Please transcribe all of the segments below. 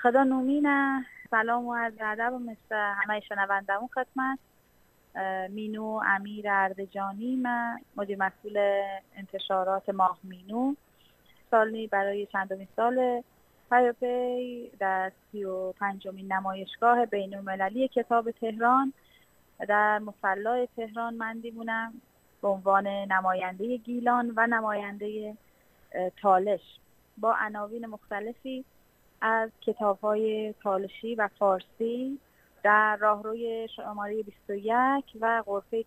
خدا نومینه. سلام و عرض ادب مثل همه شنوندمون خدمت. مینو امیر اردجانی، من مدیر مسئول انتشارات ماه مینو. سالی برای چندمین سال پیاپی در 35مین نمایشگاه بین‌المللی کتاب تهران در مصلی تهران مندیمونم به عنوان نماینده گیلان و نماینده تالش با عناوین مختلفی از کتاب‌های تالشی و فارسی در راهروی شماره 21 و غرفه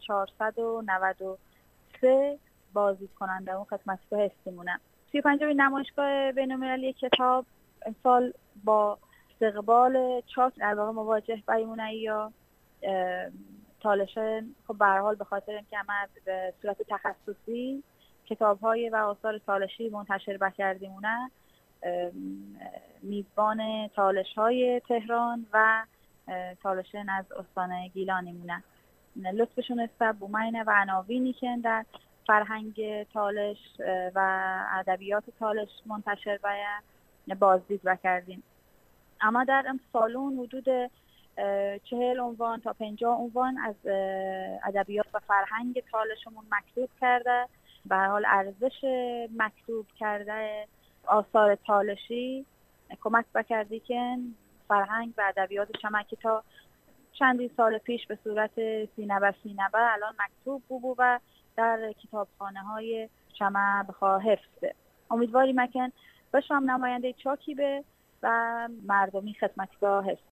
493 بازدید کننده اون خدمتگاه هستیمونم. 35مین نمایشگاه بین‌المللی کتاب امسال با استقبال چاک در واقع مواجه بایمونه یا تالش. خب به هر حال به خاطر اینکه ما به صورت تخصصی کتاب‌های و آثار تالشی منتشر کردیمونه، میزبان تالش‌های تهران و تالشن از استان گیلانی مونه. لطفشون است بومینه و عناوینی که در فرهنگ تالش و ادبیات تالش منتشر بازدید کردیم. اما در این سالن حدود 40 عنوان تا 50 عنوان از ادبیات و فرهنگ تالشمون مکتوب کرده. به هر حال ارزش مکتوب کرده آثار تالشی کمک بکردی که فرهنگ و ادبیات شما که تا چندین سال پیش به صورت سینه الان مکتوب بود و در کتابخانه های شما بخواه حفظه. امیدواریم که بشم نماینده چاکی به و مردمی خدمتگاه هست.